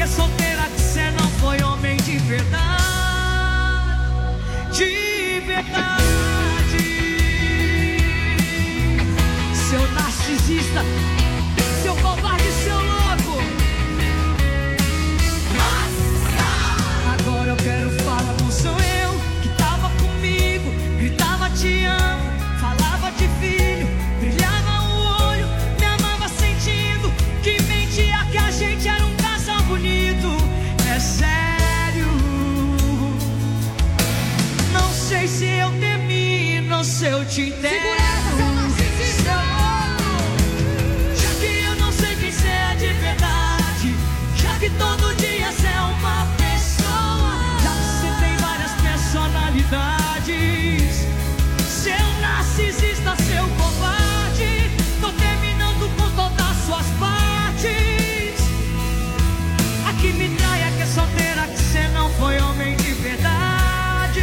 solteira, que cê não foi homem de verdade. De verdade. Seu narcisista, seu covarde, seu louco. Agora eu quero falar, não sou eu que tava comigo, gritava te amo, falava de filho, brilhava o olho, me amava sentindo que mentia que a gente era um casal bonito. É sério. Não sei se eu termino, não sei se eu te entendo. Já que eu não sei quem cê é de verdade, já que todo dia cê é uma pessoa, já que cê tem várias personalidades, seu narcisista, seu covarde, tô terminando com todas as suas partes. A que me trai é que é solteira, que cê não foi homem de verdade.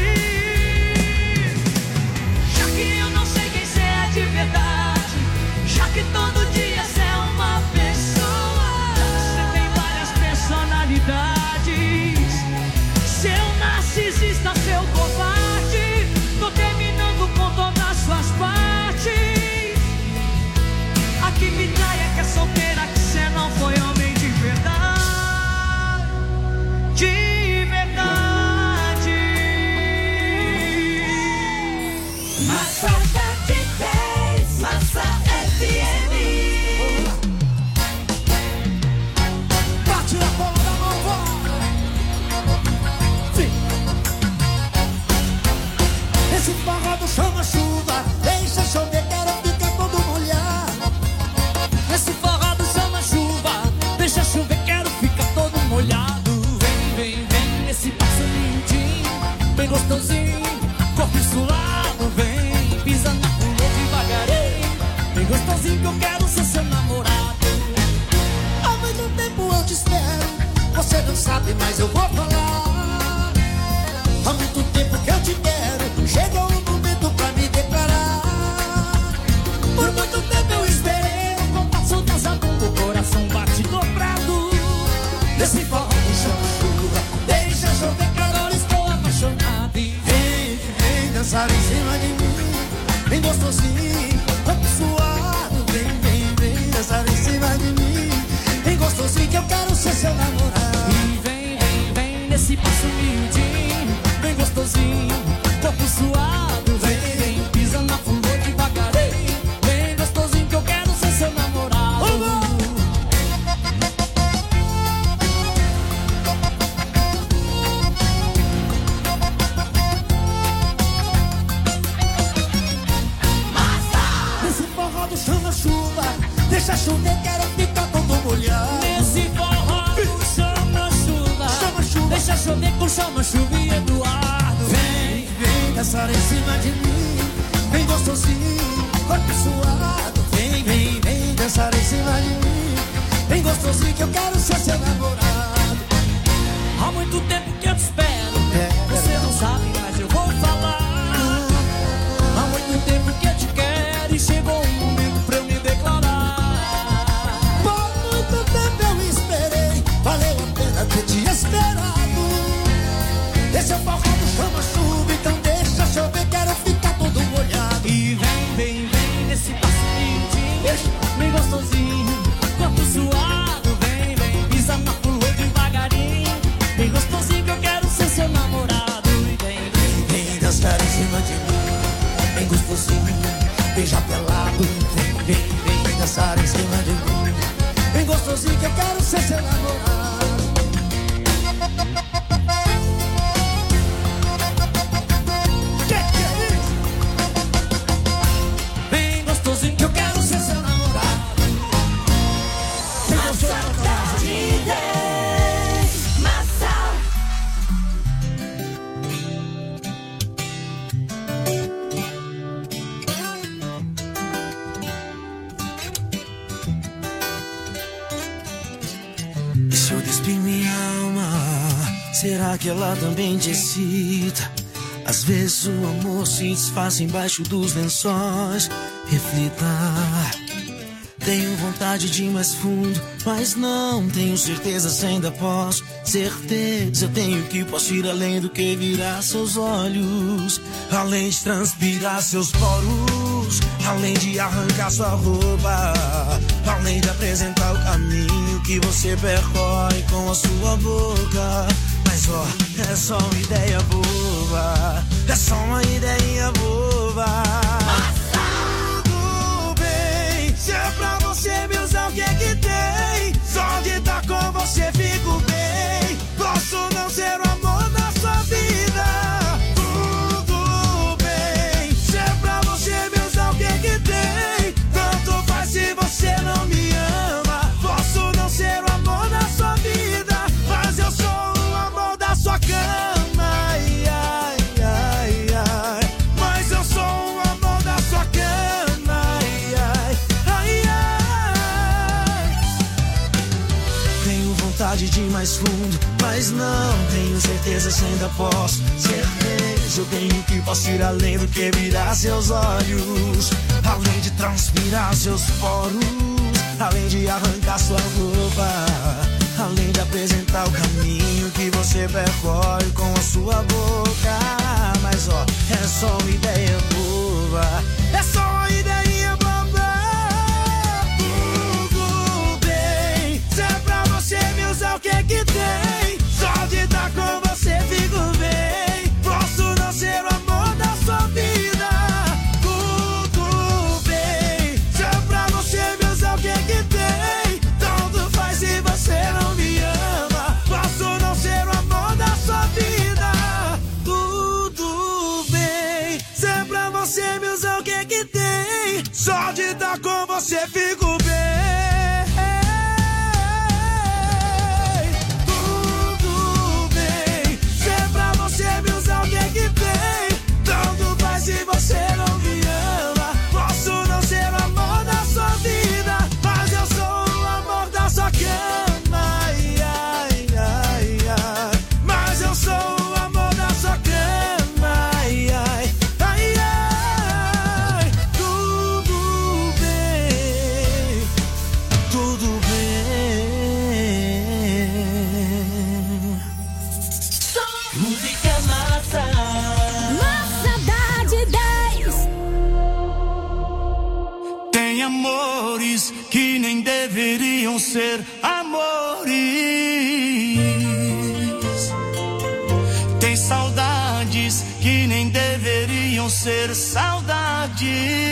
Já que eu não sei quem cê é de verdade, já que todo dia cê é uma pessoa, já que cê tem várias personalidades, seu narcisista, seu covarde, tô terminando com todas as suas partes. A que me trai é que é solteira, que cê não foi homem de verdade. De verdade. Massa de 10, Massa FM. Bate na bola da mão, vai. Sim. Esse barrado chama chuva, deixa chover, quero ficar todo molhado. Esse forrado chama chuva, deixa chover, quero ficar todo molhado. Vem, vem, vem, esse passo lindinho, bem gostosinho, corpo suado. Vem, pisa na flor devagarinho, bem gostosinho que eu quero ser seu namorado. Há muito tempo eu te espero, você não sabe, mas eu vou falar. Há muito tempo que eu te quero, chegou o momento pra me declarar. Por muito tempo eu esperei, o compasso das agudas, o coração bate dobrado. Nesse forró me chama chuva, deixa chover, Agora estou apaixonado e vem dançar em cima de mim, bem gostosinho, corpo suado. Vem, vem, vem dançar em cima de mim, bem gostosinho que eu quero ser seu namorado. vem, vem, vem, nesse passo miudinho, bem gostosinho, corpo suado. Vem, vem, pisa na flor devagarinho, bem gostosinho que eu quero ser seu namorado. Nesse forró do chama chuva, deixa chover, quero ficar todo molhado. Nesse forró chama chuva, Chama chuva. deixa chover com chama chuva e Eduardo. Vem, vem dançar em cima de mim, bem gostosinho, corpo suado. Vem, vem, vem dançar em cima de mim, bem gostosinho que eu quero ser seu namorado. Há muito tempo que eu te espero, você não sabe, mas eu vou falar. Há muito tempo que eu te quero e chegou o momento pra eu me declarar. Por muito tempo eu esperei, valeu a pena ter te esperado. Esse é o forró do chama chuva, então deixa chover, quero ficar todo molhado. E vem, vem, vem nesse passo lindinho, bem gostosinho, corpo suado. Vem, vem, pisa na flor devagarinho, bem gostosinho que eu quero ser seu namorado. E vem, vem, Vem dançar em cima de mim, bem gostosinho, beija pelado. Vem, vem, vem dançar em cima de mim, bem gostosinho que eu quero ser seu namorado. Que é isso? bem gostosinho que eu quero ser seu namorado. Bem gostosinho. De 10, Massa. E se eu despir minha alma, será que ela também te excita? Às vezes o amor se desfaz embaixo dos lençóis. Reflita, Tenho vontade de ir mais fundo, mas não tenho certeza se ainda posso. Certeza eu tenho que posso ir além do que virar seus olhos, além de transpirar seus poros, além de arrancar sua roupa, além de apresentar o caminho que você percorre com a sua boca. Mas ó, é só uma ideia boba, é só uma ideia boba. Tudo bem, se é pra você me usar, o que é que tem? Só de estar com você fico bem. Posso não ser o amor da sua vida. Tudo bem, se é pra você me usar, o que é que tem? Tanto faz se você não me ama. Posso não ser o amor da sua vida, mas eu sou o amor da sua cama. Ai, ai, ai, ai. Mas eu sou o amor da sua cama. Ai, ai, ai, ai. Tenho vontade de ir mais fundo, mas não tenho certeza se ainda posso. Certeza eu tenho que posso ir além do que virar seus olhos, além de transpirar seus poros, além de arrancar sua roupa, além de apresentar o caminho que você percorre com a sua boca. Mas ó, é só uma ideia boba, é só uma ideia boba. Tudo bem, se é pra você me usar, o que é que tem? Só de estar com você fico bem. Posso não ser o amor da sua vida. Tudo bem, se é pra você me usar, o que é que tem? Tanto faz se você não me ama. Posso não ser o amor da sua vida. Tudo bem, se é pra você me usar, o que é que tem? Só de estar com você fico bem. Tudo bem, se é pra você me usar, o que é que tem? Tanto faz se você não me ama. Posso não ser o amor da sua vida, mas eu sou o amor da sua cama. Ai, ai, ai, ai. Mas eu sou o amor da sua cama. Ai, ai, ai, ai. Tudo bem, tudo bem. Música massa. Massa Dade 10. Tem amores que nem deveriam ser amores. Tem saudades que nem deveriam ser saudades.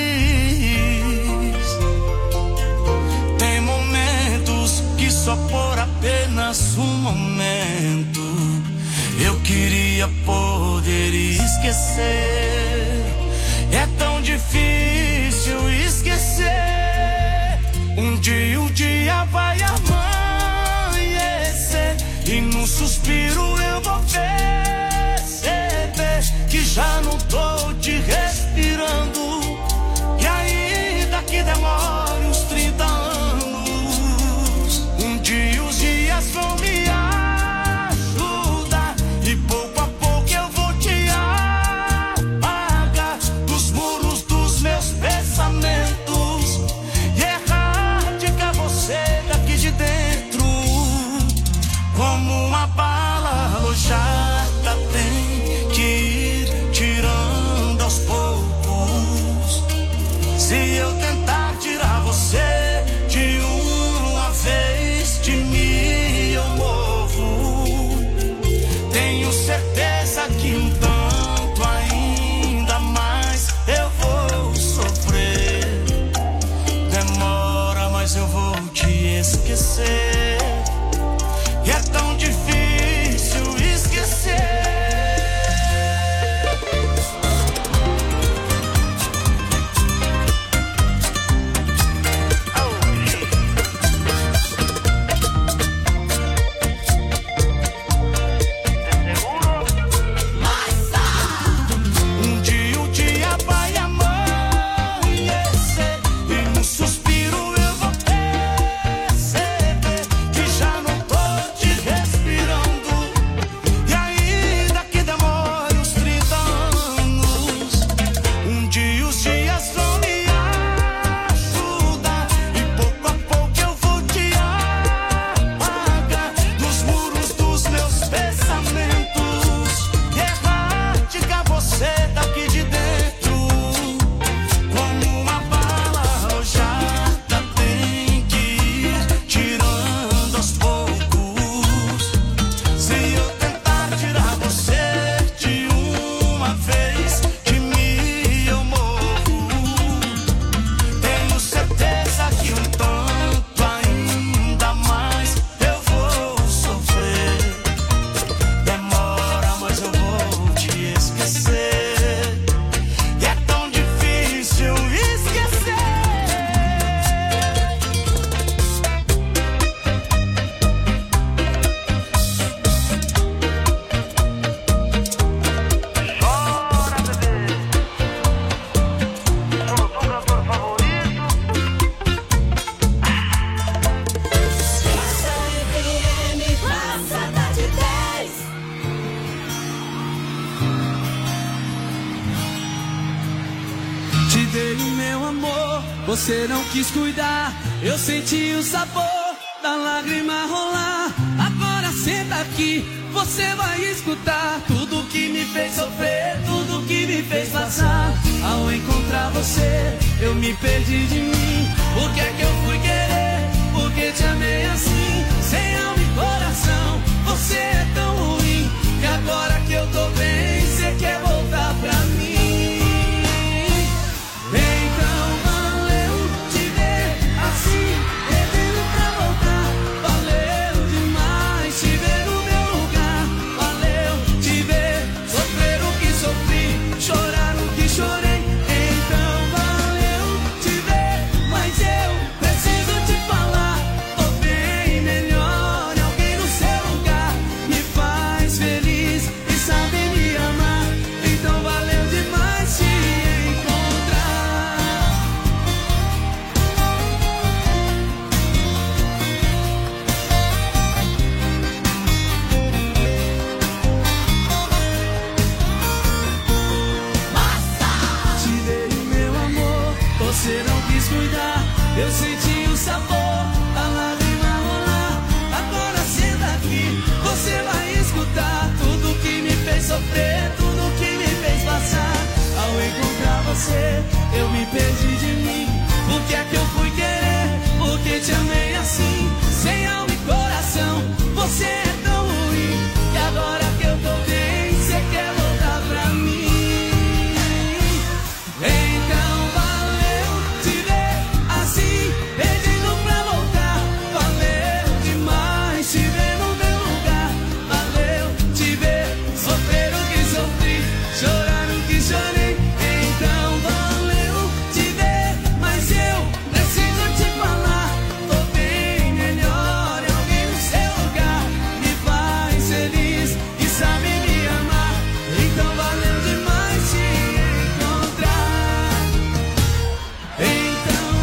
Tem momentos que só por apenas um momento eu queria poder esquecer. É tão difícil esquecer. Um dia vai amanhecer e num suspiro eu vou perceber que já não tô te respirando. E ainda que demore uns 30 anos, um dia os dias vão me ajudar e pouco a pouco eu vou te apagar dos muros dos meus pensamentos e erradicar você daqui de dentro. Como uma bala alojada tem que ir tirando aos poucos. Se eu tentar tirar você de uma vez, de mim eu morro. Tenho certeza que um tanto ainda mais eu vou sofrer. Demora, mas eu vou te esquecer. E é tão difícil esquecer. meu amor, você não quis cuidar. Eu senti o sabor da lágrima rolar. Agora senta aqui, você vai escutar tudo que me fez sofrer, tudo que me fez passar. Ao encontrar você, eu me perdi de mim. Por que é que eu fui querer? Por que te amei assim? Sem alma e coração, você é tão ruim. E agora que eu tô bem, você quer voltar pra mim. Então valeu te ver assim, pedindo pra voltar. Valeu demais te ver no meu lugar. Valeu te ver sofrer o que sofri, chorar o que chorei. Então valeu te ver, mas eu preciso te falar. Tô bem melhor, alguém no seu lugar me faz feliz e sabe me amar. Então valeu demais te você não quis cuidar, eu senti o sabor da lágrima rolar. Agora senta aqui, você vai escutar tudo que me fez sofrer, tudo que me fez passar. Ao encontrar você, eu me perdi de mim. Por que é que eu fui querer? Por que te amei assim? Sem alma e coração, você é tão ruim. E agora que eu tô bem, você quer voltar pra mim. Então pedindo pra voltar. Valeu demais te ver no meu lugar. Valeu te ver sofrer o que sofri, chorar o que chorei. Então valeu te ver, mas eu preciso te falar. Tô bem melhor, alguém no seu lugar me faz feliz e sabe me amar. Então valeu demais te encontrar. Então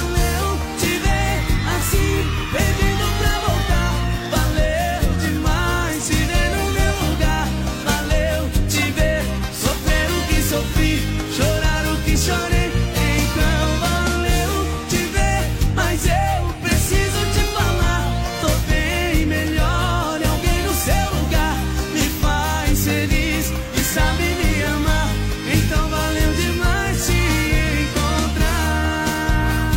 pedindo pra voltar. Valeu demais te ver no meu lugar. Valeu te ver sofrer o que sofri, chorar o que chorei. Então valeu te ver, mas eu preciso te falar. Tô bem melhor, alguém no seu lugar me faz feliz e sabe me amar. Então valeu demais te encontrar.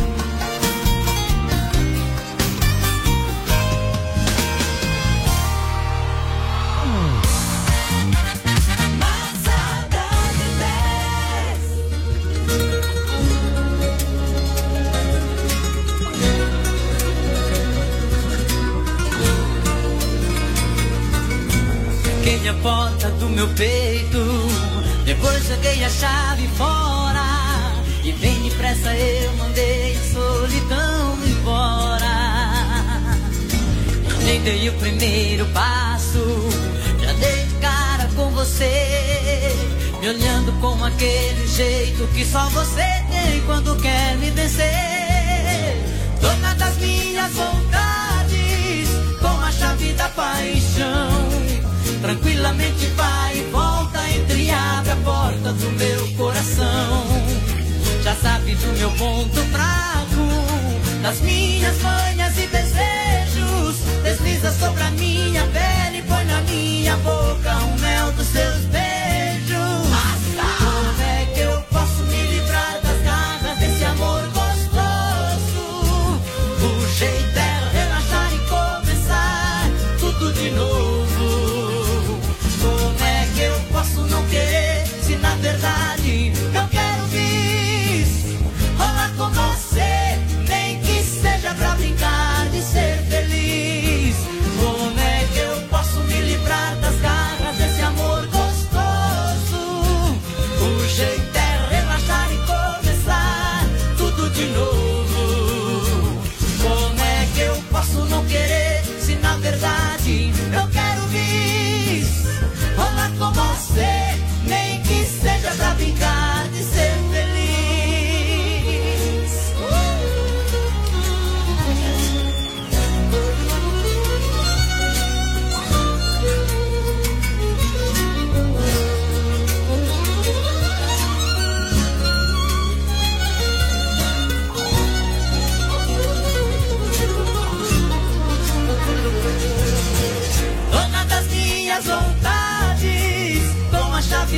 Peguei a porta do meu peito, depois joguei a chave fora. E bem depressa eu mandei a solidão embora. Nem dei o primeiro passo, já dei de cara com você, me olhando com aquele jeito que só você tem quando quer me vencer. Dona das minhas vontades, com a chave da paixão, tranquilamente vai e volta, entra e abre a porta do meu coração. Já sabe do meu ponto fraco, das minhas manhas e desejos. Desliza sobre a minha pele e põe na minha boca o mel dos seus beijos. Como é que eu posso me livrar das garras desse amor gostoso? O jeito é relaxar e começar tudo de novo. Como é que eu posso não querer, se na verdade eu quero vir rolar com você, nem que seja pra brincar?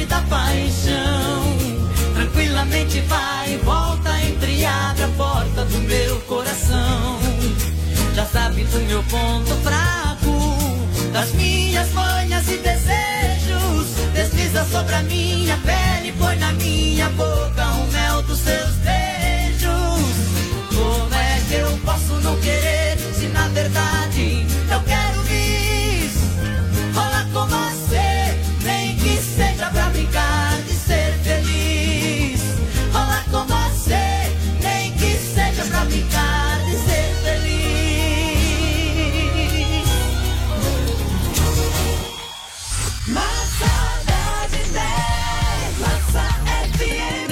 nome da paixão. Tranquilamente vai e volta, entreabre a porta do meu coração. Já sabe do meu ponto fraco, das minhas manhas e desejos. Desliza sobre a minha pele, põe na minha boca o mel dos seus beijos. Como é que eu posso não querer, se na verdade eu quero isso? Rolar com você, nem que seja pra brincar de ser feliz. Rolar com você, nem que seja pra brincar de ser feliz. Massa da de 10, Massa FM.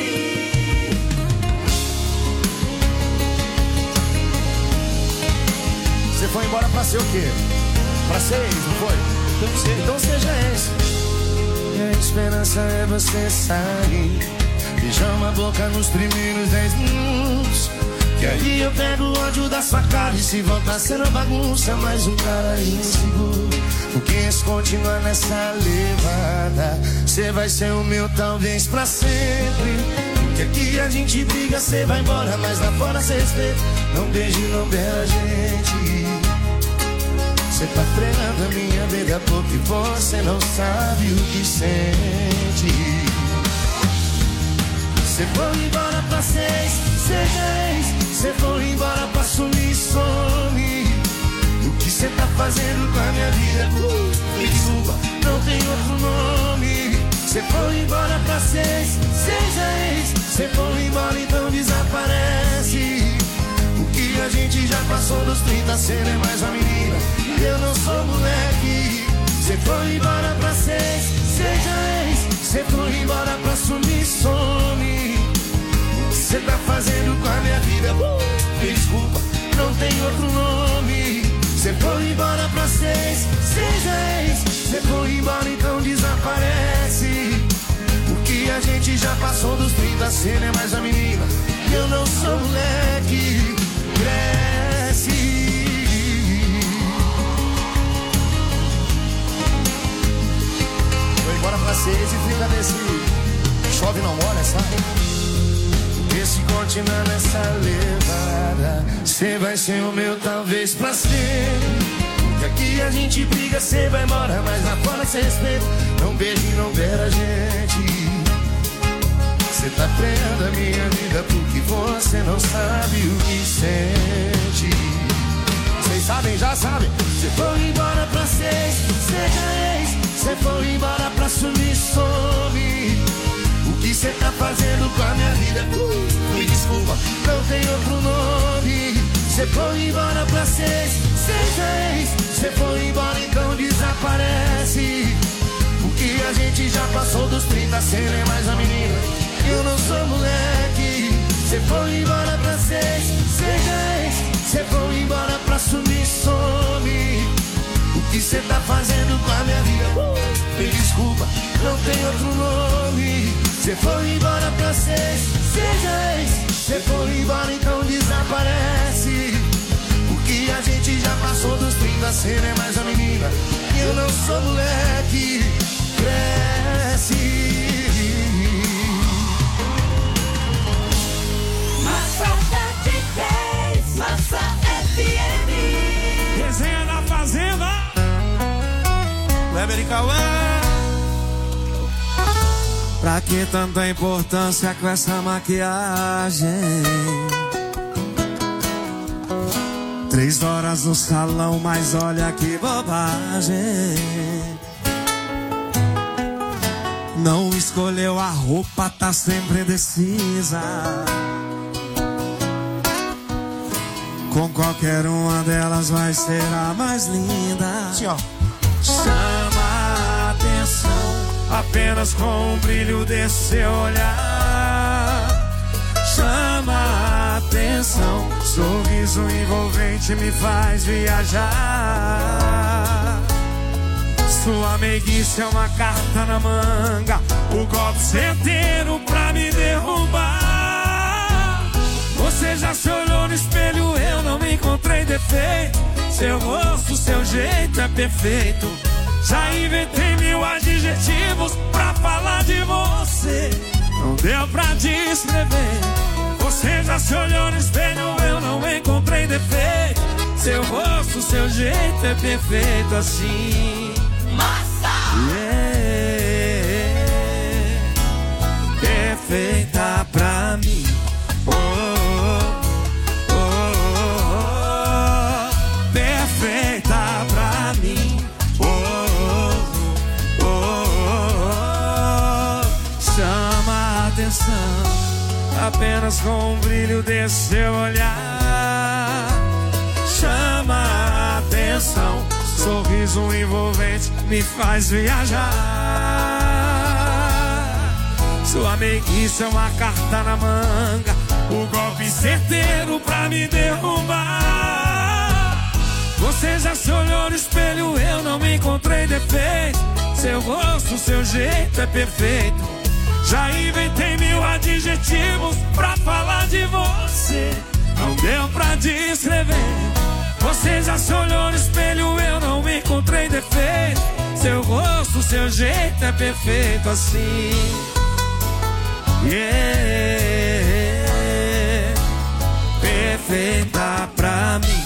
Você foi embora pra ser o quê? Pra ser ex, não foi? Então seja ex. E a esperança é você sair, beijar uma boca nos primeiros 10 minutos, que aí eu pego o ódio da sua cara. E se voltar sendo bagunça, mais um cara inseguro. Porque se continuar nessa levada, cê vai ser o meu talvez pra sempre. Que aqui a gente briga, cê vai embora, mas lá fora cê respeita. Não beije, não beija a gente. Cê tá frenando a minha vida porque você não sabe o que sente. Cê foi embora pra seis, seja ex. Cê foi embora pra sumir, some. O que cê tá fazendo com a minha vida? Me desculpa, não tem outro nome. Cê foi embora pra seis, seja ex. Cê foi embora, então desaparece. O que a gente já passou dos 30, cê não é mais uma menina. Eu não sou moleque. Cê foi embora pra seis, seja ex. Cê foi embora pra sumir, some. O que cê tá fazendo com a minha vida? Desculpa, não tem outro nome. Cê foi embora pra seis, seja ex. Cê foi embora, então desaparece. O que a gente já passou dos 30, cê não é mais a menina. Eu não sou moleque. Cresce. Foi embora pra seis e fica nesse chove não molha, sabe? Porque se continuar nessa levada, cê vai ser o meu talvez pra sempre. Porque aqui a gente briga, cê vai embora, mas lá fora cê respeita. Não beije, não beira a gente. Cê tá freando a minha vida porque você não sabe o que sente. Vocês sabem, já sabem. Cê foi embora pra seis, seja ex. Cê foi embora pra sumir, some. O que cê tá fazendo com a minha vida? Me desculpa, não tem outro nome. Cê foi embora pra seis, seja ex. Cê foi embora, então desaparece. O que a gente já passou dos 30, cê não é mais a menina. Eu não sou moleque. Cê foi embora pra seis, seja ex. Cê foi embora pra sumir, some. O que cê tá fazendo com a minha vida? Me desculpa, não tem outro nome. Cê foi embora pra seis, seja ex. Cê foi embora, então desaparece. O que a gente já passou dos 30, cê não é mais a menina. Eu não sou moleque. Cresce. Massa de 10, Massa FM. Resenha na Fazenda. Weber e Cauã. Pra que tanta importância com essa maquiagem? 3 horas no salão, mas olha que bobagem. Não escolheu a roupa, tá sempre indecisa. Com qualquer uma delas vai ser a mais linda. Assim, ó. Chama a atenção apenas com o brilho desse seu olhar. Chama a atenção, sorriso envolvente me faz viajar. Sua meiguice é uma carta na manga, o golpe certeiro pra me derrubar. Você já se olhou no espelho, eu não me encontrei defeito. Seu rosto, seu jeito é perfeito. Já inventei 1000 adjetivos pra falar de descrever. Você já se olhou no espelho, eu não encontrei defeito. Seu rosto, seu jeito é perfeito assim. Massa! Perfeita pra mim. Perfeita pra mim. Chama a atenção apenas com o brilho desse seu olhar. Chama a atenção, sorriso envolvente me faz viajar. Sua meiguice é uma carta na manga, o golpe certeiro pra me derrubar. Você já se olhou no espelho, eu não encontrei defeito. Seu rosto, seu jeito é perfeito. Já inventei 1000 adjetivos pra falar de você, não deu pra descrever. Você já se olhou no espelho, eu não encontrei defeito. Seu rosto, seu jeito é perfeito assim. Perfeita pra mim.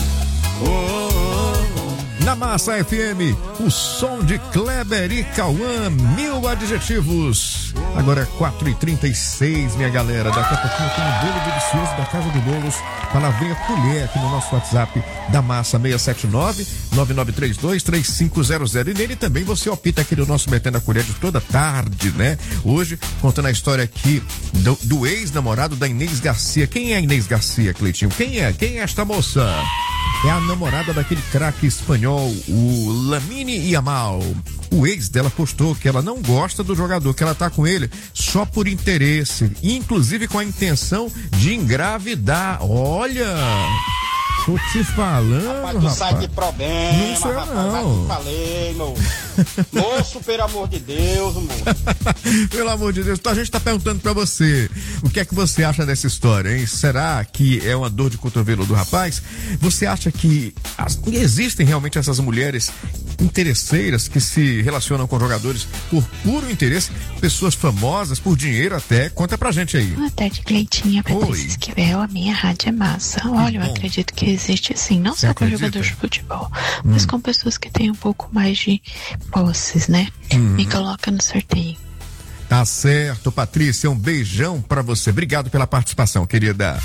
Na Massa FM, o som de Kleber e Cauã, 1000 adjetivos. Agora é 4h36, minha galera. Daqui a pouquinho tem um bolo delicioso da Casa do Bolos. Palavrinha colher aqui no nosso WhatsApp da Massa 679-9932-3500. E nele também você opta aqui no nosso Metendo a Colher de toda tarde, né? Hoje, contando a história aqui do ex-namorado da Inês Garcia. Quem é a Inês Garcia, Cleitinho? Quem é esta moça? É a namorada daquele craque espanhol, o Lamine Yamal. O ex dela postou que ela não gosta do jogador, que ela tá com ele só por interesse, inclusive com a intenção de engravidar. Olha, tô te falando, rapaz. Tu sai de problema, não sou eu, rapaz, não. te falei, moço, pelo amor de Deus, moço. Pelo amor de Deus, então a gente tá perguntando pra você, o que é que você acha dessa história, hein? Será que é uma dor de cotovelo do rapaz? Você acha que existem realmente essas mulheres interesseiras que se relacionam com jogadores por puro interesse, pessoas famosas, por dinheiro até? Conta pra gente aí. Boa tarde, Cleitinha, Patrícia Esquivel, a minha rádio é massa. Olha, eu acredito que existe sim, não só com jogadores de futebol, mas com pessoas que têm um pouco mais de posses, né? Me coloca no sorteio. Tá certo, Patrícia, um beijão pra você. Obrigado pela participação, querida.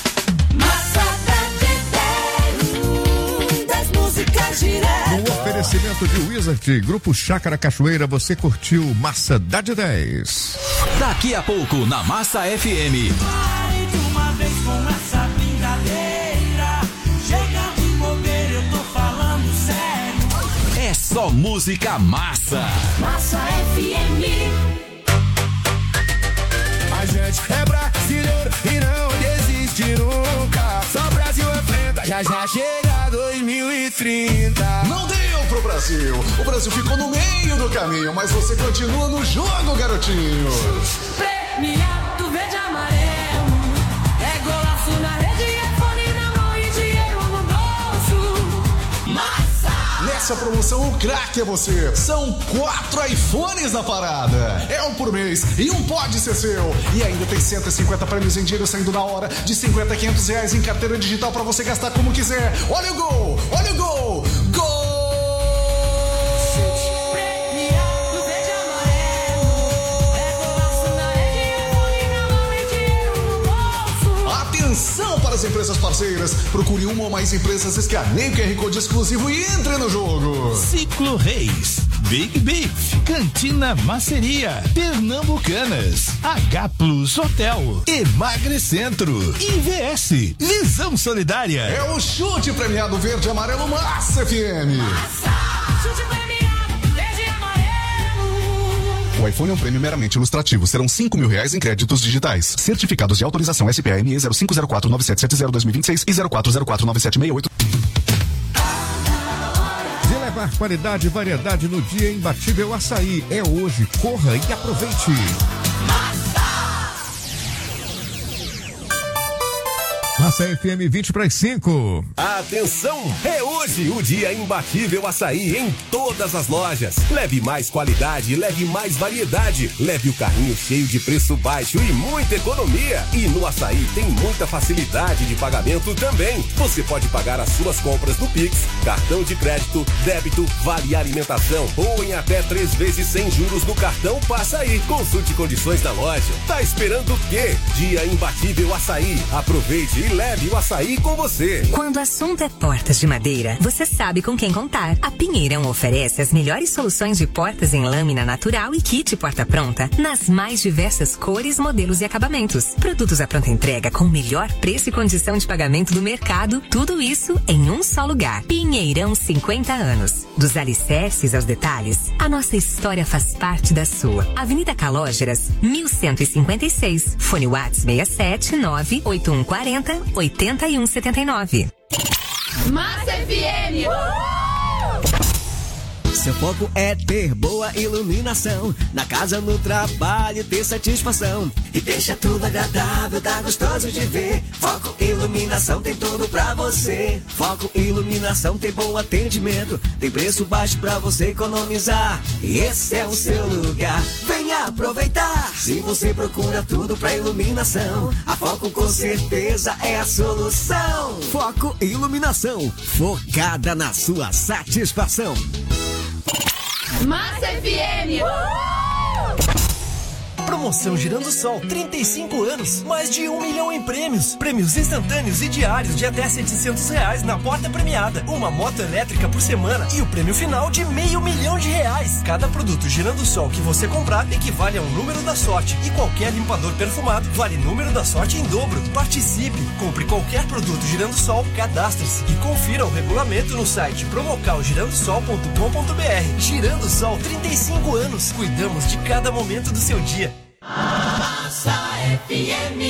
No oferecimento de Wizard, Grupo Chácara Cachoeira, você curtiu Massa da de 10. Daqui a pouco na Massa FM. Pare de uma vez com essa brincadeira. Chega de bobeira, eu tô falando sério. É só música massa. Massa FM. A gente é brasileiro e não desiste nunca. Só Brasil enfrenta, já chega 2030. Não deu pro Brasil. O Brasil ficou no meio do caminho, mas você continua no jogo, garotinho. Premiado verde e amarelo. É golaço na rede, iPhone na mão e dinheiro no bolso. Massa! Nessa promoção, o craque é você. São 4 iPhones na parada. É um por mês e um pode ser seu. E ainda tem 150 prêmios em dinheiro saindo na hora, de 50 a 500 reais em carteira digital pra você gastar como quiser. Olha o gol! Olha o gol! Gol! Premiado verde e amarelo. É golaço na rede, iPhone na mão e dinheiro no bolso. Atenção para as empresas parceiras. Procure uma ou mais empresas, escaneie o QR Code exclusivo e entre no jogo. Ciclo Reis, Big Beef, Cantina Maceria, Pernambucanas, H Plus Hotel, Emagrecentro, IVS, Visão Solidária. É o chute premiado verde e amarelo Massa FM. Chute premiado verde e amarelo. O iPhone é um prêmio meramente ilustrativo. Serão R$5.000 em créditos digitais. Certificados de autorização SPME 05049770-2026 e 04049768. De levar qualidade e variedade no dia imbatível Açaí. É hoje. Corra e aproveite. Massa FM 20:05. Atenção! É hoje o dia imbatível açaí em todas as lojas. Leve mais qualidade, leve mais variedade, leve o carrinho cheio de preço baixo e muita economia. E no açaí tem muita facilidade de pagamento também. Você pode pagar as suas compras no Pix, cartão de crédito, débito, vale alimentação ou em até 3 vezes sem juros no cartão Passa Aí. Consulte condições na loja. Tá esperando o quê? Dia imbatível açaí. Aproveite e leve o açaí com você. Quando o assunto é portas de madeira, você sabe com quem contar. A Pinheirão oferece as melhores soluções de portas em lâmina natural e kit porta pronta nas mais diversas cores, modelos e acabamentos. Produtos à pronta entrega com o melhor preço e condição de pagamento do mercado. Tudo isso em um só lugar. Pinheirão 50 anos. Dos alicerces aos detalhes, a nossa história faz parte da sua. Avenida Calógeras, 1156. Fone WhatsApp 67981408179. Massa FM! Seu foco é ter boa iluminação, na casa, no trabalho, ter satisfação. E deixa tudo agradável, tá gostoso de ver. Foco Iluminação tem tudo pra você. Foco Iluminação tem bom atendimento, tem preço baixo pra você economizar. E esse é o seu lugar, venha aproveitar. Se você procura tudo pra iluminação, a Foco com certeza é a solução. Foco Iluminação, focada na sua satisfação. Massa FM! Promoção Girando Sol, 35 anos, mais de 1 milhão em prêmios. Prêmios instantâneos e diários de até R$700 na porta premiada. Uma moto elétrica por semana e o prêmio final de R$500 mil. Cada produto Girando Sol que você comprar equivale a um número da sorte. E qualquer limpador perfumado vale número da sorte em dobro. Participe, compre qualquer produto Girando Sol, cadastre-se e confira o regulamento no site promocalgirandosol.com.br. Girando Sol, 35 anos. Cuidamos de cada momento do seu dia. Massa FM.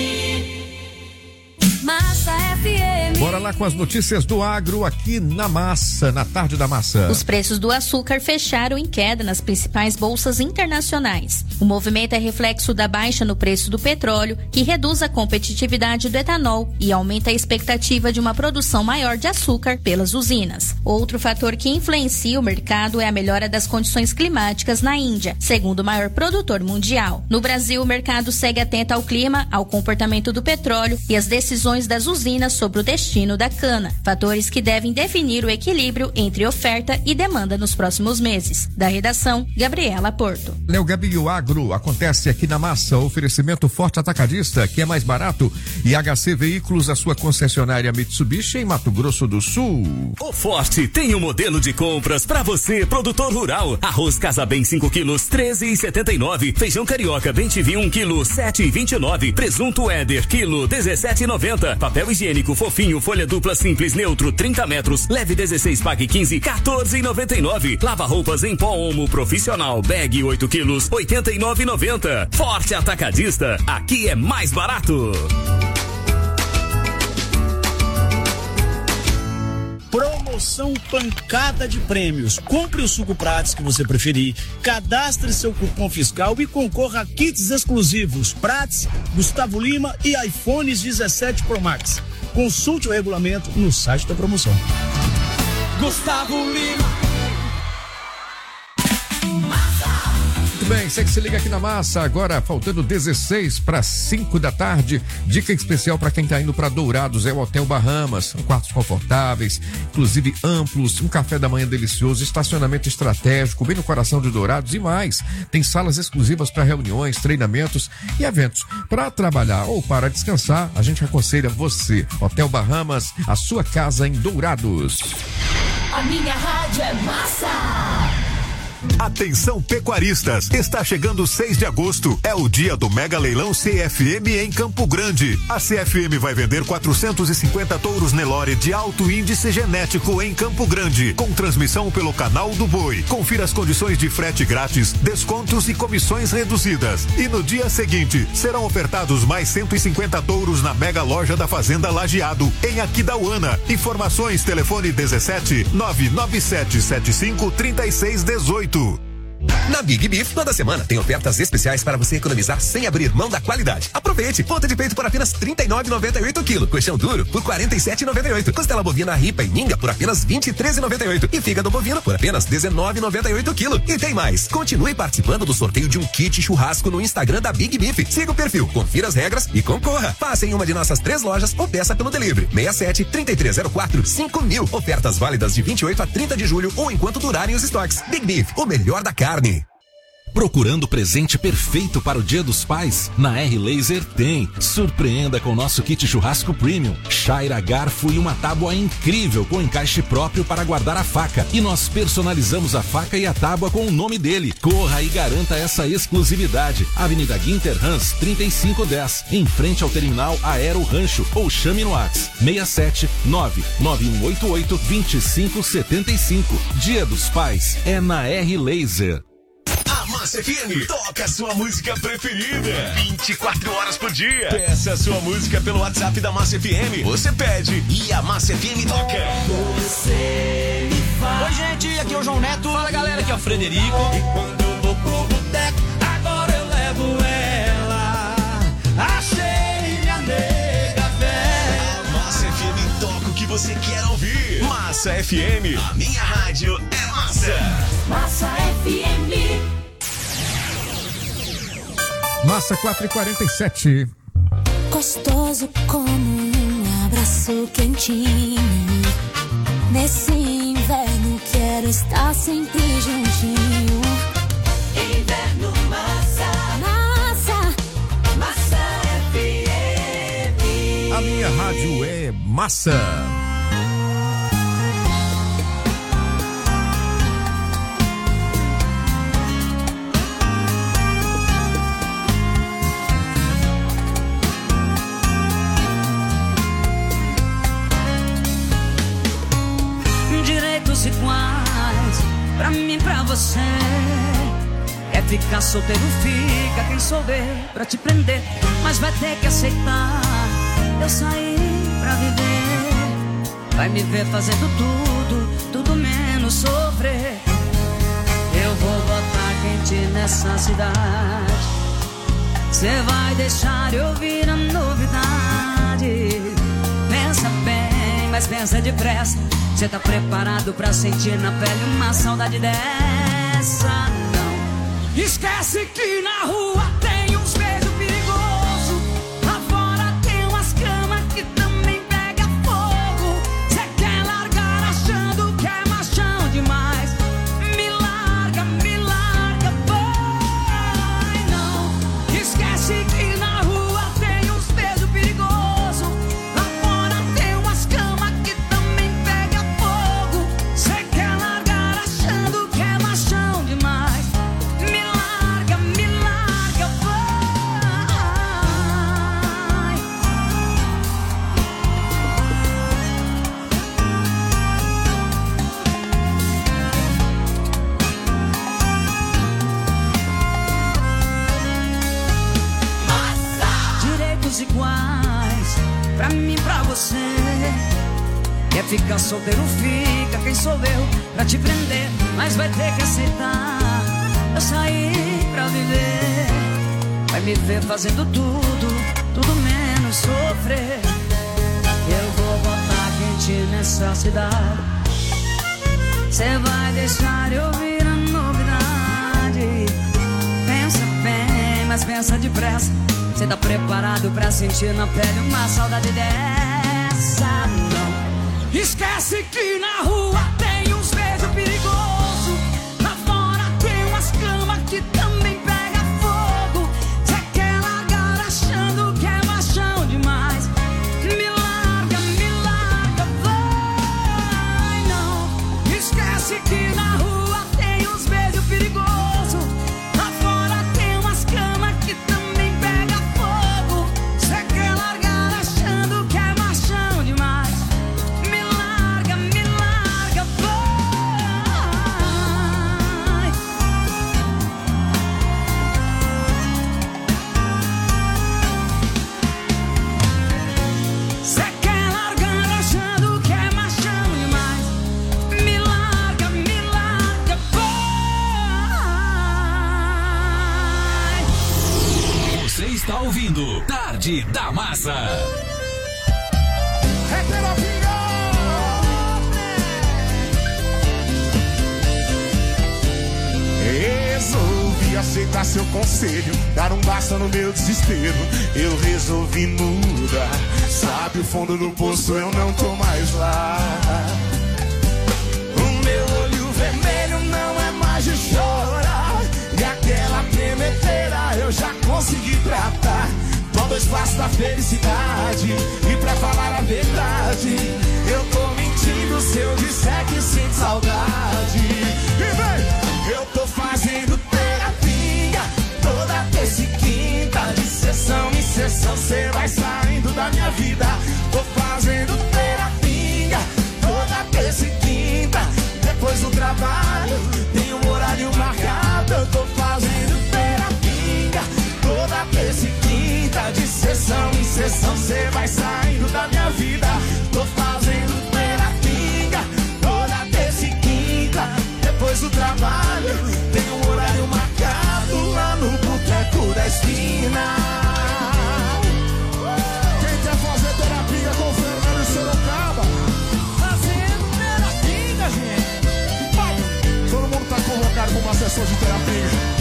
Massa FM. Bora lá com as notícias do agro aqui na Massa, na tarde da Massa. Os preços do açúcar fecharam em queda nas principais bolsas internacionais. O movimento é reflexo da baixa no preço do petróleo, que reduz a competitividade do etanol e aumenta a expectativa de uma produção maior de açúcar pelas usinas. Outro fator que influencia o mercado é a melhora das condições climáticas na Índia, segundo o maior produtor mundial. No Brasil, o mercado segue atento ao clima, ao comportamento do petróleo e às decisões das usinas sobre o destino da cana, fatores que devem definir o equilíbrio entre oferta e demanda nos próximos meses. Da redação, Gabriela Porto. Léo Gabi, o agro acontece aqui na Massa, oferecimento Forte Atacadista, que é mais barato, e HC Veículos, a sua concessionária Mitsubishi em Mato Grosso do Sul. O Forte tem um modelo de compras para você, produtor rural. Arroz Casa Bem 5 quilos, R$13,79. Feijão carioca Bem TV 1 quilo, R$7,29. Presunto Éder, quilo, R$17,90. Papel higiênico fofinho, folha dupla simples neutro, 30 metros, leve 16, pague 15, R$14,99. Lava roupas em pó Omo profissional, bag 8 quilos, R$89,90. Forte Atacadista, aqui é mais barato. Promoção pancada de prêmios. Compre o suco Prats que você preferir, cadastre seu cupom fiscal e concorra a kits exclusivos Prats, Gustavo Lima e iPhones 17 Pro Max. Consulte o regulamento no site da promoção. Gustavo Lima. Muito bem, você que se liga aqui na Massa, agora faltando 16 para 5 da tarde. Dica especial para quem tá indo para Dourados é o Hotel Bahamas. São quartos confortáveis, inclusive amplos, um café da manhã delicioso, estacionamento estratégico, bem no coração de Dourados e mais. Tem salas exclusivas para reuniões, treinamentos e eventos. Para trabalhar ou para descansar, a gente aconselha você. Hotel Bahamas, a sua casa em Dourados. A minha rádio é Massa. Atenção pecuaristas, está chegando 6 de agosto, é o dia do Mega Leilão CFM em Campo Grande. A CFM vai vender 450 touros Nelore de alto índice genético em Campo Grande, com transmissão pelo canal do Boi. Confira as condições de frete grátis, descontos e comissões reduzidas. E no dia seguinte, serão ofertados mais 150 touros na Mega Loja da Fazenda Lajeado, em Aquidauana. Informações, telefone 17 99775 3618. Na Big Beef, toda semana tem ofertas especiais para você economizar sem abrir mão da qualidade. Aproveite! Ponta de peito por apenas R$ 39,98 kg. Colchão duro por R$ 47,98. Costela bovina ripa e minga por apenas R$ 23,98. E fígado bovino por apenas R$ 19,98 kg. E tem mais! Continue participando do sorteio de um kit churrasco no Instagram da Big Beef. Siga o perfil, confira as regras e concorra. Passe em uma de nossas 3 lojas ou peça pelo delivery. 67 3304 5000. Ofertas válidas de 28 a 30 de julho ou enquanto durarem os estoques. Big Beef, o melhor da carne. Procurando o presente perfeito para o Dia dos Pais? Na R-Laser tem. Surpreenda com o nosso kit churrasco premium. Chaira, garfo e uma tábua incrível com encaixe próprio para guardar a faca. E nós personalizamos a faca e a tábua com o nome dele. Corra e garanta essa exclusividade. Avenida Guinterhans 3510, em frente ao terminal Aero Rancho, ou chame no WhatsApp 67 99188 2575. Dia dos Pais é na R-Laser. A Massa FM toca a sua música preferida 24 horas por dia. Peça a sua música pelo WhatsApp da Massa FM. Você pede e a Massa FM toca. Você me faz. Oi, gente, aqui é o João Neto. Fala, galera, aqui é o Frederico. E quando eu vou pro boteco, agora eu levo ela. Achei minha nega velha. A Massa FM toca o que você quer ouvir. Massa FM, a minha rádio é massa. Massa FM. Massa 4h47. Gostoso como um abraço quentinho. Nesse inverno quero estar sempre juntinho. Inverno massa. Massa. Massa FM. A minha rádio é massa. Direitos iguais pra mim, pra você. É ficar solteiro, fica quem souber pra te prender. Mas vai ter que aceitar. Eu saí pra viver. Vai me ver fazendo tudo menos sofrer. Eu vou botar quente nessa cidade. Cê vai deixar eu ouvir a novidade. Pensa bem, mas pensa depressa. Cê tá preparado pra sentir na pele uma saudade dessa? Não. Esquece que na rua tem uns beijos perigosos. Lá fora tem umas camas que também pega fogo. Cê quer largar achando que é machão demais. Me larga, vai não. Esquece que na rua tem uns beijos perigosos. Lá fora tem umas camas que também pega fogo. Cê quer largar achando que é machão demais. Me larga, vai. Direitos iguais pra mim, pra você. Quer ficar solteiro, fica quem sou eu pra te prender. Mas vai ter que aceitar. Eu saí pra viver. Vai me ver fazendo tudo menos sofrer. Eu vou botar quente nessa cidade. Cê vai deixar eu ouvir a novidade. Pensa bem, mas pensa depressa. Cê tá preparado pra sentir na pele uma saudade dessa? Não. Esquece que na rua tem uns beijos perigosos. Lá fora tem umas camas que também pega fogo. Cê quer largar achando que é machão demais. Me larga, vai não. Esquece que na rua tem uns beijos perigosos. Lá fora tem umas camas que também pega fogo. Cê quer largar achando que é machão demais. Me larga, ouvindo Tarde da Massa. É terapia! Resolvi aceitar seu conselho, dar um basta no meu desespero. Eu resolvi mudar. Sabe o fundo do poço, eu não tô mais lá. O meu olho vermelho não é mais de chorar. E aquela tremedeira eu já consegui tratar. Tô dois passos da felicidade. E pra falar a verdade, eu tô mentindo se eu disser que sinto saudade. E vem! Eu tô fazendo terapia toda terça e quinta. De sessão em sessão cê vai saindo da minha vida. Tô fazendo terapia toda terça e quinta. Depois do trabalho tem um horário marcado. Eu tô fazendo terapia toda terça e quinta. De sessão em sessão cê vai saindo da minha vida. Tô fazendo terapia toda terça e quinta. Depois do trabalho tem um horário marcado lá no boteco da esquina. Quem quer fazer terapia com o Fernando e Sorocaba? Fazendo terapia, gente. Vai. Todo mundo tá convocado pra uma sessão de terapia.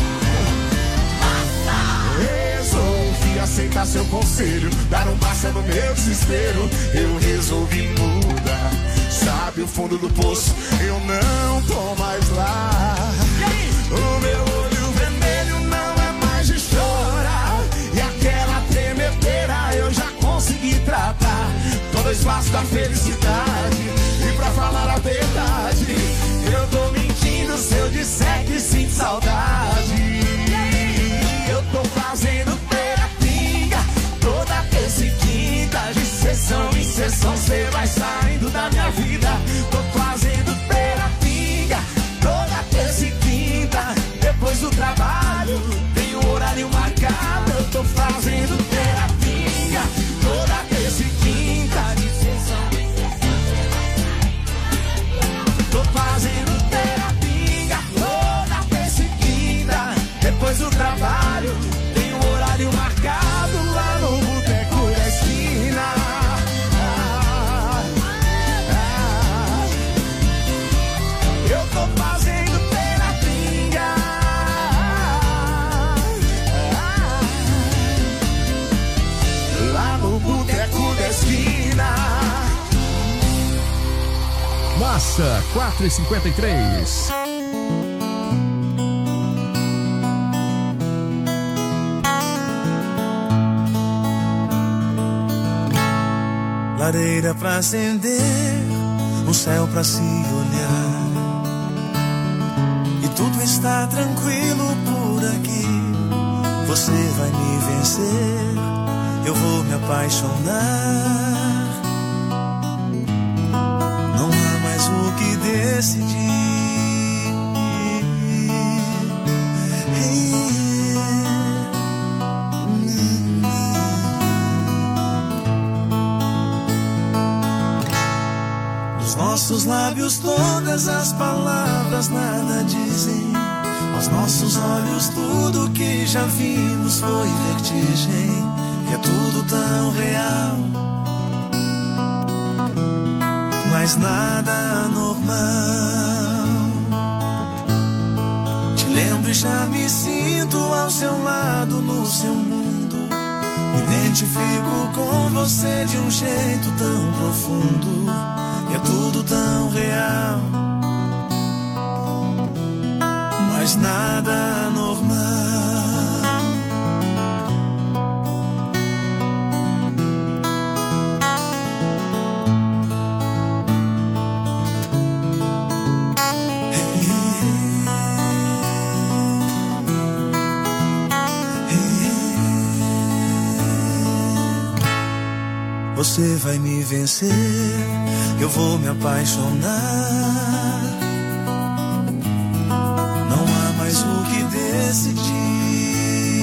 Resolvi aceitar seu conselho, dar um basta no meu desespero. Eu resolvi mudar. Sabe o fundo do poço, eu não tô mais lá. O meu olho vermelho não é mais de chorar. E aquela tremedeira eu já consegui tratar. Tô dois passos da felicidade. E pra falar a verdade, eu tô mentindo se eu disser que sinto saudade. Eu tô fazendo terapia toda terça e quinta. De sessão em sessão cê vai saindo da minha vida. Tô fazendo terapia toda terça e quinta. Depois do trabalho tem um horário marcado. Eu tô fazendo terapia toda terça e quinta. De sessão em sessão. Tô fazendo terapia toda terça e quinta. Depois do trabalho tem um horário marcado lá no boteco da esquina. Eu tô fazendo terapia lá no boteco da esquina. Massa, 4h53. Lareira pra acender, um céu pra se olhar. E tudo está tranquilo por aqui. Você vai me vencer, eu vou me apaixonar. Não há mais o que decidir. Nossos lábios todas as palavras nada dizem. Aos nossos olhos tudo que já vimos foi vertigem. E é tudo tão real, mas nada normal. Te lembro e já me sinto ao seu lado no seu mundo. Me identifico com você de um jeito tão profundo. É tudo tão real, mas nada normal. Você vai me vencer, eu vou me apaixonar. Não há mais o que decidir.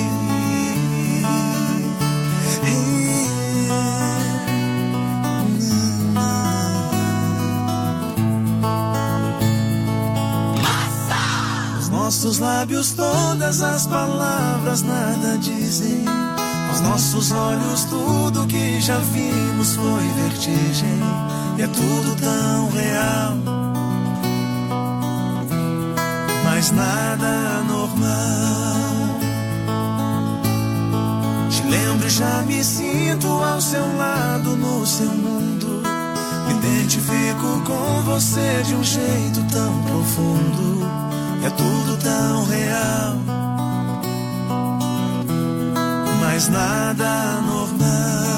Os nossos lábios todas as palavras nada dizem. Aos nossos olhos tudo que já vimos foi vertigem. E é tudo tão real, mas nada normal. Te lembro e já me sinto ao seu lado, no seu mundo. Me identifico com você de um jeito tão profundo. É tudo tão real, mas nada normal.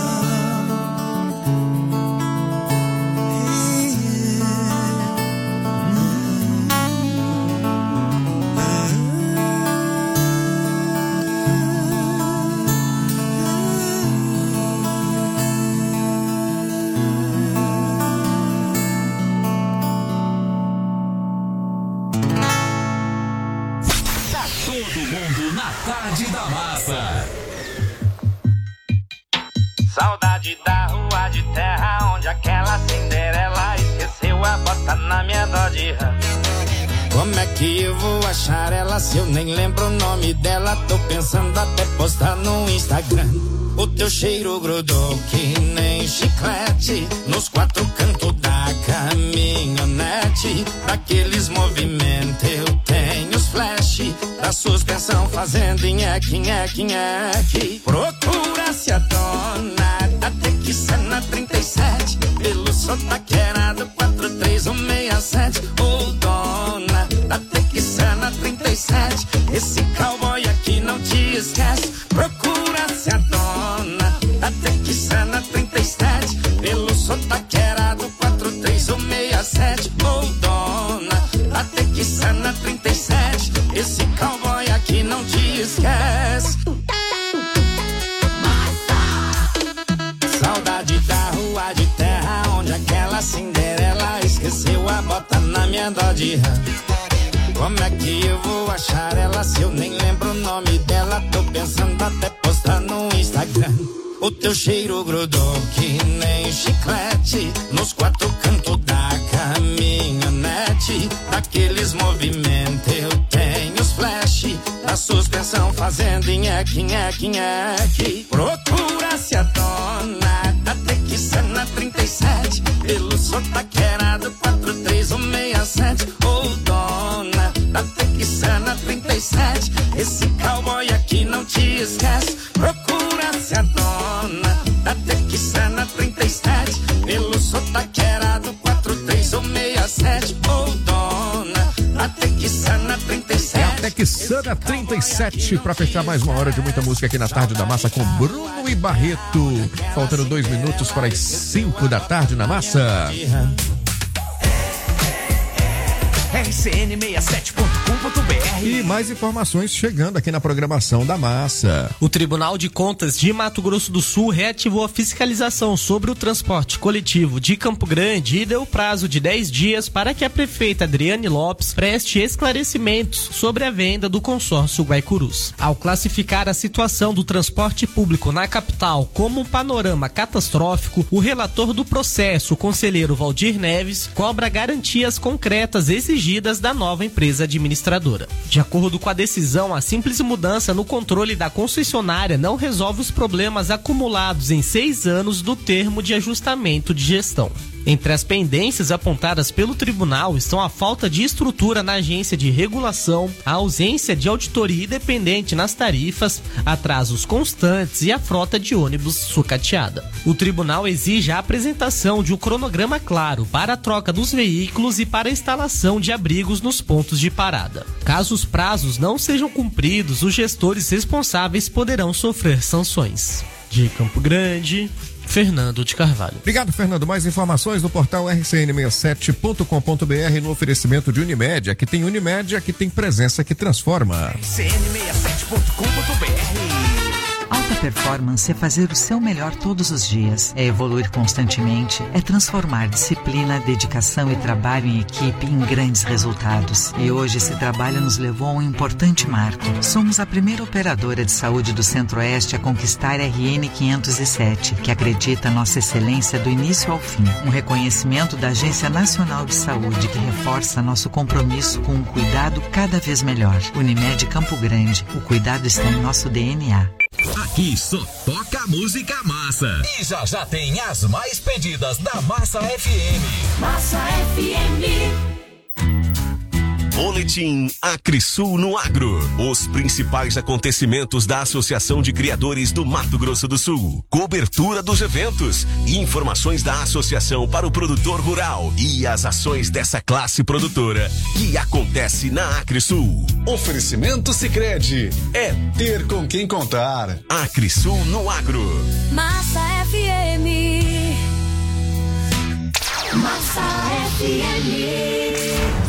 Tarde da Massa. Saudade da rua de terra onde aquela Cinderela esqueceu a bota na minha Dodge Ram. Como é que eu vou achar ela se eu nem lembro o nome dela? Tô pensando até postar no Instagram. O teu cheiro grudou que nem chiclete nos quatro cantos da caminhonete. Daqueles movimentos eu tenho os flash da suspensão fazendo nheque, nheque, nheque. Procura-se a dona da Texana 37 pelo sotaqueirado 43167. Ô dona da Texana 37, esse cowboy aqui não te esquece. Procura-se a dona da Texana 37 pelo sotaqueirado 43167. Ô dona da Texana 37, esse cowboy aqui não te esquece. Saudade da rua de terra onde aquela Cinderela esqueceu a bota na minha Dodge Ram. Como é que eu vou achar ela se eu nem lembro o nome dela? Tô pensando até postar no Instagram. O teu cheiro grudou que nem chiclete nos quatro cantos da caminhonete. Daqueles movimentos eu tenho os flash da suspensão fazendo nheque, nheque, nheque. Procura-se a dona da Texana 37 pelo sotaqueirado 43167. Ô dona da Texana 37, esse cowboy aqui não te esquece. Procura-se a dona da Texana 37 pelo sotaqueirado 43167. Ô dona da Texana 37. Texana 37 para fechar mais uma hora de muita música aqui na Tarde da Massa com Bruno e Barreto. Faltando 2 minutos para as 5 da tarde na Massa. rcn67.com.br. E mais informações chegando aqui na programação da Massa. O Tribunal de Contas de Mato Grosso do Sul reativou a fiscalização sobre o transporte coletivo de Campo Grande e deu prazo de 10 dias para que a prefeita Adriane Lopes preste esclarecimentos sobre a venda do consórcio Guaicurus. Ao classificar a situação do transporte público na capital como um panorama catastrófico, o relator do processo, o conselheiro Valdir Neves, cobra garantias concretas exigidas da nova empresa administradora. De acordo com a decisão, a simples mudança no controle da concessionária não resolve os problemas acumulados em 6 anos do termo de ajustamento de gestão. Entre as pendências apontadas pelo tribunal estão a falta de estrutura na agência de regulação, a ausência de auditoria independente nas tarifas, atrasos constantes e a frota de ônibus sucateada. O tribunal exige a apresentação de um cronograma claro para a troca dos veículos e para a instalação de abrigos nos pontos de parada. Caso os prazos não sejam cumpridos, os gestores responsáveis poderão sofrer sanções. De Campo Grande, Fernando de Carvalho. Obrigado, Fernando. Mais informações no portal rcn67.com.br no oferecimento de Unimed. Aqui tem Unimed, aqui tem presença que transforma. rcn67.com.br. Alta performance é fazer o seu melhor todos os dias, é evoluir constantemente, é transformar disciplina, dedicação e trabalho em equipe em grandes resultados. E hoje esse trabalho nos levou a um importante marco. Somos a primeira operadora de saúde do Centro-Oeste a conquistar RN 507, que acredita nossa excelência do início ao fim. Um reconhecimento da Agência Nacional de Saúde que reforça nosso compromisso com um cuidado cada vez melhor. Unimed Campo Grande, o cuidado está em nosso DNA. Aqui só toca música massa. E já tem as mais pedidas da Massa FM. Massa FM. Boletim Acresul no Agro. Os principais acontecimentos da Associação de Criadores do Mato Grosso do Sul. Cobertura dos eventos e informações da associação para o produtor rural e as ações dessa classe produtora que acontece na Acresul. Oferecimento Sicredi. É ter com quem contar. Acresul no Agro. Massa FM. Massa FM.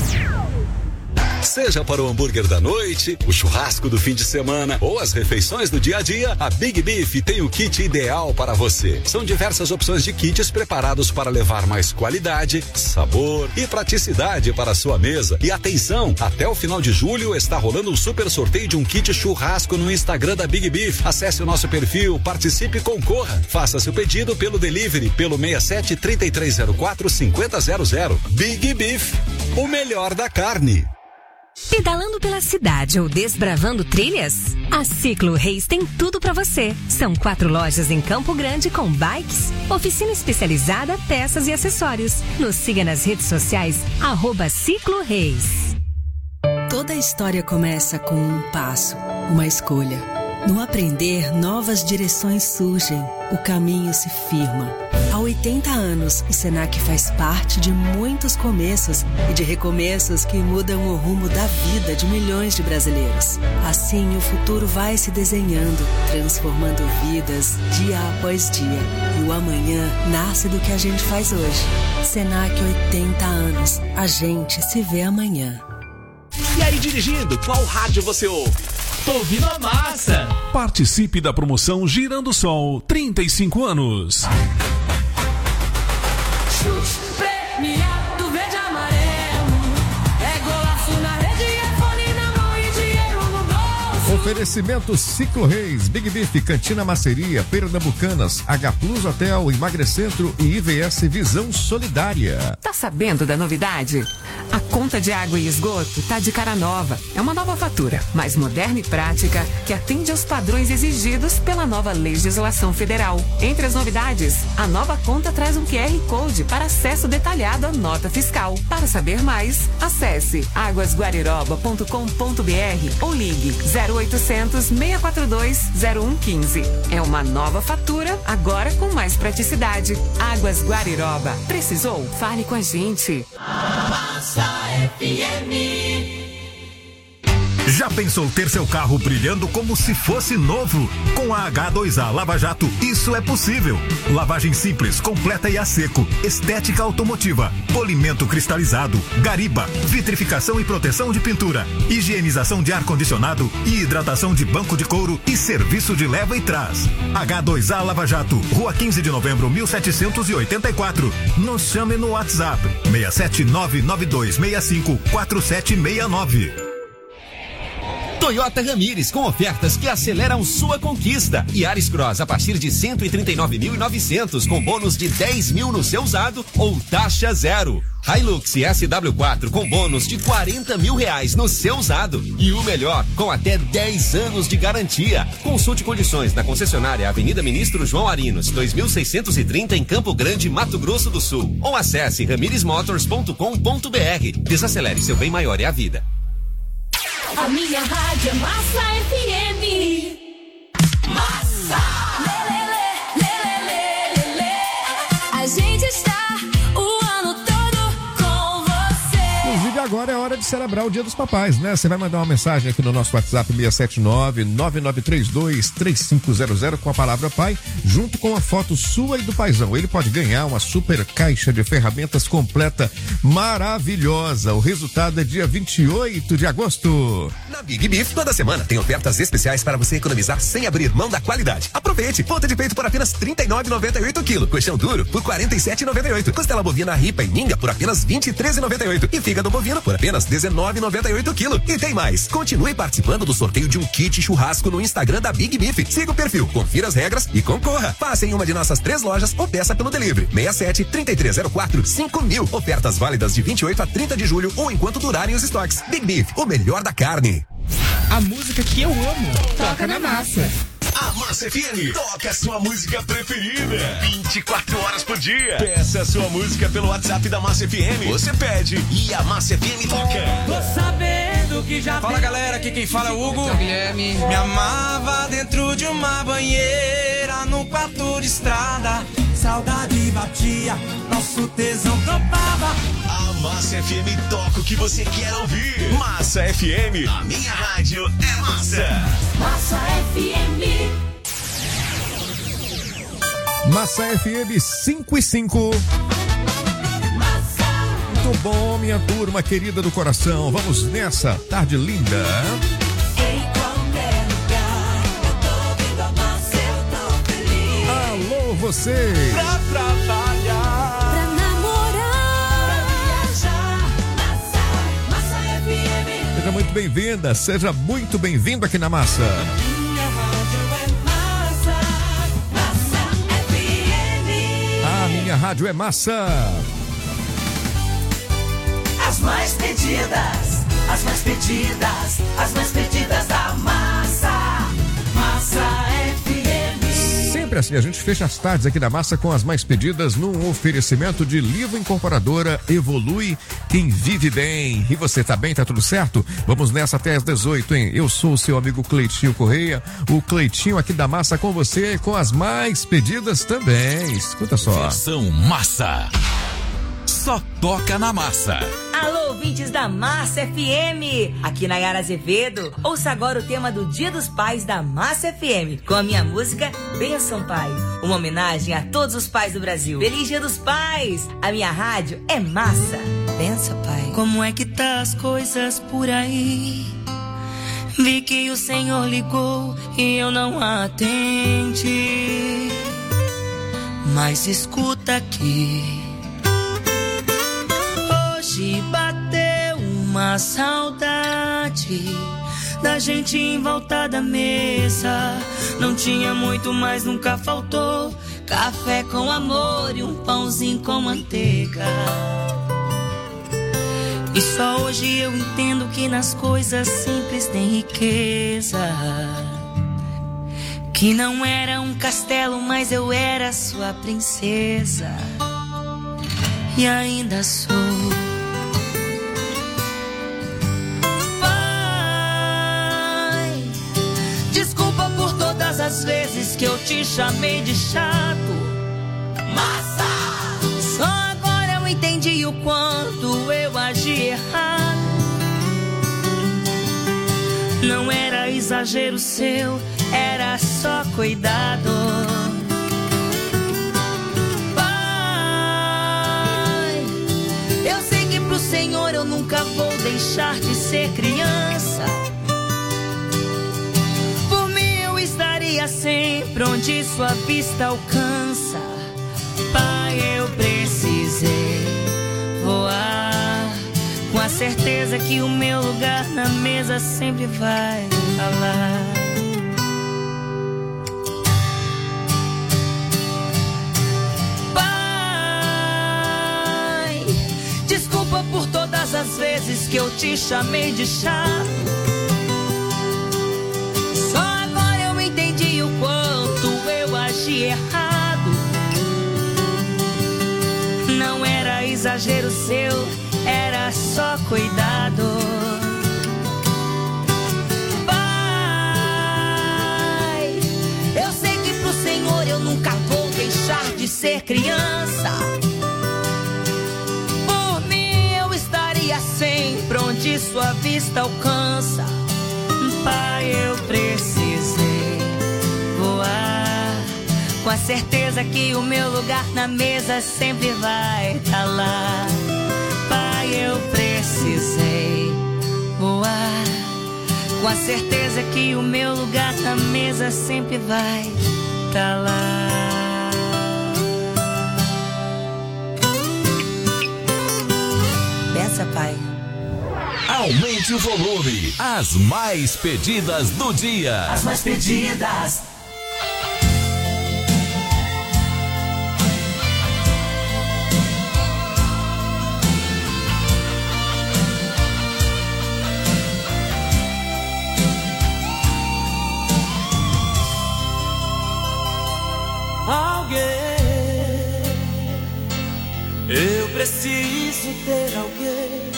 Seja para o hambúrguer da noite, o churrasco do fim de semana ou as refeições do dia a dia, a Big Beef tem o kit ideal para você. São diversas opções de kits preparados para levar mais qualidade, sabor e praticidade para a sua mesa. E atenção, até o final de julho está rolando um super sorteio de um kit churrasco no Instagram da Big Beef. Acesse o nosso perfil, participe e concorra. Faça seu pedido pelo delivery pelo 67-3304-5000. Big Beef, o melhor da carne. Pedalando pela cidade ou desbravando trilhas? A Ciclo Reis tem tudo para você. São 4 lojas em Campo Grande com bikes, oficina especializada, peças e acessórios. Nos siga nas redes sociais, @Ciclo Reis. Toda história começa com um passo, uma escolha. No aprender, novas direções surgem, o caminho se firma. Há 80 anos, o Senac faz parte de muitos começos e de recomeços que mudam o rumo da vida de milhões de brasileiros. Assim, o futuro vai se desenhando, transformando vidas dia após dia. E o amanhã nasce do que a gente faz hoje. Senac, 80 anos. A gente se vê amanhã. E aí, dirigindo, qual rádio você ouve? Tô ouvindo a Massa. Participe da promoção Girando Sol 35 anos. Premiado verde amarelo. É golaço na rede, é fone na mão e dinheiro no bolso. Oferecimento Ciclo Reis, Big Beef, Cantina Maceria, Pernambucanas, H Plus Hotel, Emagrecentro e IVS Visão Solidária. Tá sabendo da novidade? A conta de água e esgoto tá de cara nova. É uma nova fatura, mais moderna e prática, que atende aos padrões exigidos pela nova legislação federal. Entre as novidades, a nova conta traz um QR Code para acesso detalhado à nota fiscal. Para saber mais, acesse aguasguariroba.com.br ou ligue 0800 642 0115. É uma nova fatura, agora com mais praticidade. Águas Guariroba. Precisou? Fale com a gente. Massa FM. Já pensou ter seu carro brilhando como se fosse novo? Com a H2A Lava Jato, isso é possível. Lavagem simples, completa e a seco, estética automotiva, polimento cristalizado, gariba, vitrificação e proteção de pintura, higienização de ar-condicionado e hidratação de banco de couro e serviço de leva e trás. H2A Lava Jato, Rua 15 de Novembro, 1784. Nos chame no WhatsApp 67992654769. Toyota Ramires, com ofertas que aceleram sua conquista. Yaris Cross a partir de 139.900 com bônus de 10 mil no seu usado ou taxa zero. Hilux SW4 com bônus de 40 mil reais no seu usado. E o melhor, com até 10 anos de garantia. Consulte condições na concessionária Avenida Ministro João Arinos, 2630 em Campo Grande, Mato Grosso do Sul. Ou acesse ramiresmotors.com.br. Desacelere, seu bem maior é a vida. A minha rádio é Massa FM. Massa. A gente está o ano todo com você. Inclusive, agora é hora de celebrar o Dia dos Papais, né? Você vai mandar uma mensagem aqui no nosso WhatsApp 679-9932-3500 com a palavra pai, junto com a foto sua e do paizão. Ele pode ganhar uma super caixa de ferramentas completa, maravilhosa. O resultado é dia 28 de agosto. Na Big Beef, toda semana tem ofertas especiais para você economizar sem abrir mão da qualidade. Aproveite! Ponta de peito por apenas R$ 39,98 kg. Colchão duro por R$ 47,98. Costela bovina ripa e minga por apenas R$ 23,98. E fígado bovino por apenas R$ 19,98 kg. E tem mais! Continue participando do sorteio de um kit churrasco no Instagram da Big Beef. Siga o perfil, confira as regras e concorra. Passe em uma de nossas 3 lojas ou peça pelo delivery. 67-3304-5000. Ofertas válidas de 28 a 30 de julho ou enquanto durarem os estoques. Big Beef, o melhor da carne. A música que eu amo toca na Massa. A Massa FM toca a sua música preferida 24 horas por dia. Peça a sua música pelo WhatsApp da Massa FM. Você pede e a Massa FM toca. Tô sabendo que já. Fala galera, aqui quem fala é o Hugo. Guilherme. Me amava dentro de uma banheira no quarto de estrada. Saudade batia, nosso tesão topava. A Massa FM toca o que você quer ouvir. Massa FM, a minha rádio é massa. Massa FM. Massa FM 5 e 5. Muito bom, minha turma querida do coração. Vamos nessa tarde linda. Em qualquer lugar, eu tô ouvindo a Massa, eu tô feliz. Alô, você. Pra trabalhar, pra namorar, pra viajar. Massa FM. Seja muito bem-vinda, seja muito bem-vindo aqui na Massa. Minha rádio é Massa, Massa FM. A minha rádio é Massa. As mais pedidas, as mais pedidas, as mais pedidas da Massa, Massa FM. Sempre assim, a gente fecha as tardes aqui da Massa com as mais pedidas num oferecimento de Livro Incorporadora Evolui Quem Vive Bem. E você tá bem? Tá tudo certo? Vamos nessa até às 18, hein? Eu sou o seu amigo Cleitinho Correia, o Cleitinho aqui da Massa com você, com as mais pedidas também. Escuta só. Versão Massa. Só toca na Massa. Alô, ouvintes da Massa FM. Aqui Nayara Azevedo. Ouça agora o tema do Dia dos Pais da Massa FM, com a minha música Benção Pai. Uma homenagem a todos os pais do Brasil. Feliz Dia dos Pais. A minha rádio é Massa. Benção Pai. Como é que tá as coisas por aí? Vi que o Senhor ligou e eu não atendi. Mas escuta aqui. Hoje bateu uma saudade da gente em volta da mesa. Não tinha muito, mas nunca faltou café com amor e um pãozinho com manteiga. E só hoje eu entendo que nas coisas simples tem riqueza. Que não era um castelo, mas eu era sua princesa. E ainda sou. Desculpa por todas as vezes que eu te chamei de chato. Massa! Só agora eu entendi o quanto eu agi errado. Não era exagero seu, era só cuidado. Pai, eu sei que pro Senhor eu nunca vou deixar de ser criança. Sempre onde sua vista alcança. Pai, eu precisei voar com a certeza que o meu lugar na mesa sempre vai falar. Pai, desculpa por todas as vezes que eu te chamei de chato. Errado. Não era exagero seu, era só cuidado. Pai, eu sei que pro Senhor eu nunca vou deixar de ser criança. Por mim eu estaria sempre onde sua vista alcança. Pai, eu precisei voar com a certeza que o meu lugar na mesa sempre vai estar lá. Pai, eu precisei voar com a certeza que o meu lugar na mesa sempre vai estar lá. Bença, Pai. Aumente o volume. As mais pedidas do dia. As mais pedidas. Eu preciso ter alguém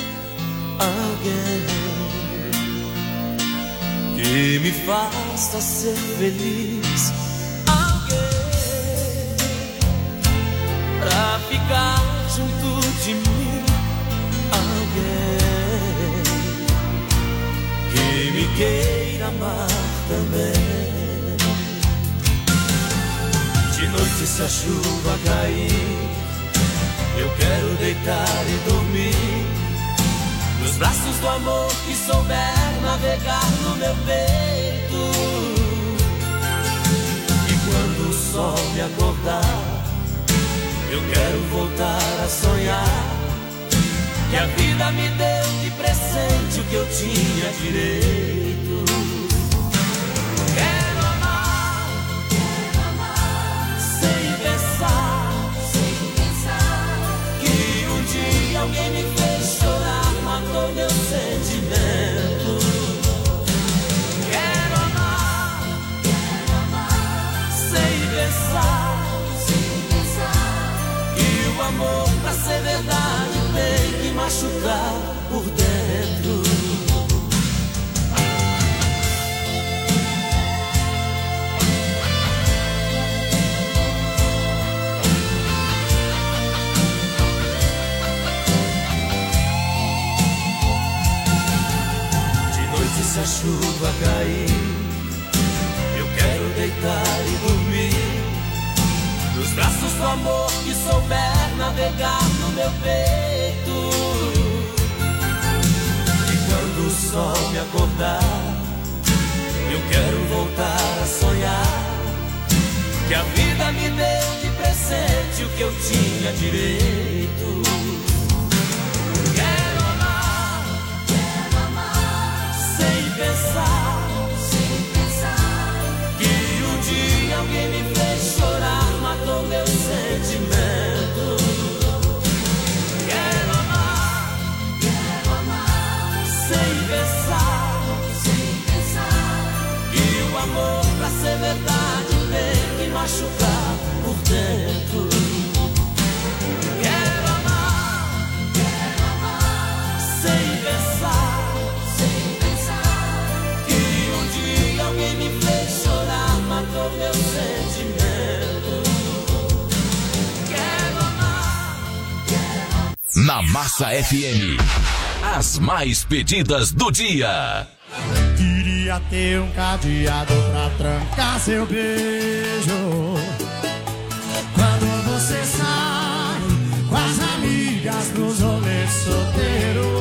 que me faça ser feliz, alguém pra ficar junto de mim, alguém que me queira amar também. De noite se a chuva cair, eu quero deitar e dormir nos braços do amor que souber navegar no meu peito. E quando o sol me acordar, eu quero voltar a sonhar que a vida me deu de presente o que eu tinha direito. Quero amar sem pensar que um dia alguém me fez chorar, matou meu sentimento. Quero amar sem pensar que o amor pra ser verdade tem que machucar por dentro. Se a chuva cair, eu quero deitar e dormir nos braços do amor que souber navegar no meu peito. E quando o sol me acordar, eu quero voltar a sonhar que a vida me deu de presente o que eu tinha direito. Que um dia alguém me fez chorar, matou meu sentimento. Quero amar sem pensar que o amor pra ser verdade tem que machucar por dentro. Quero amar sem pensar alguém me fez chorar, matou meu sentimento. Quero amar. Na Massa FM, as mais pedidas do dia. Queria ter um cadeado pra trancar seu beijo. Quando você sai com as amigas pros rolês solteiros.